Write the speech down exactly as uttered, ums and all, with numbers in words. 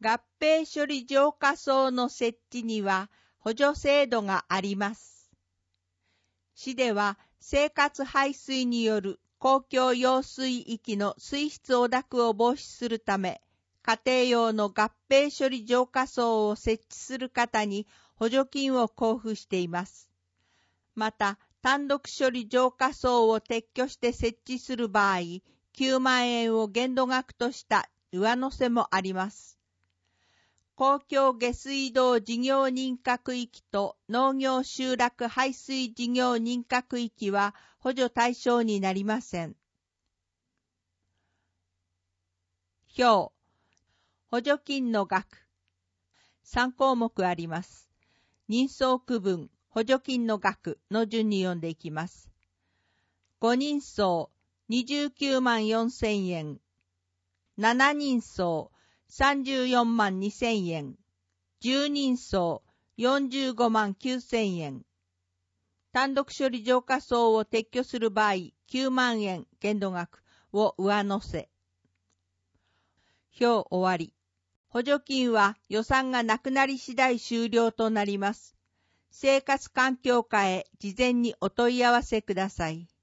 合併処理浄化槽の設置には補助制度があります。市では生活排水による公共用水域の水質汚濁を防止するため、家庭用の合併処理浄化槽を設置する方に補助金を交付しています。また、単独処理浄化槽を撤去して設置する場合、きゅうまんえんを限度額とした上乗せもあります。公共下水道事業認可区域と農業集落排水事業認可区域は補助対象になりません。表、補助金の額。さんこうもくあります。人相区分、補助金の額の順に読んでいきます。ごにんそう、にじゅうきゅうまんよんせんえん。ななにんそう、さんじゅうよんまんにせんえん。じゅうにんそう、よんじゅうごまんきゅうせんえん。単独処理浄化槽を撤去する場合、きゅうまんえん限度額を上乗せ。表終わり。補助金は予算がなくなり次第終了となります。生活環境課へ事前にお問い合わせください。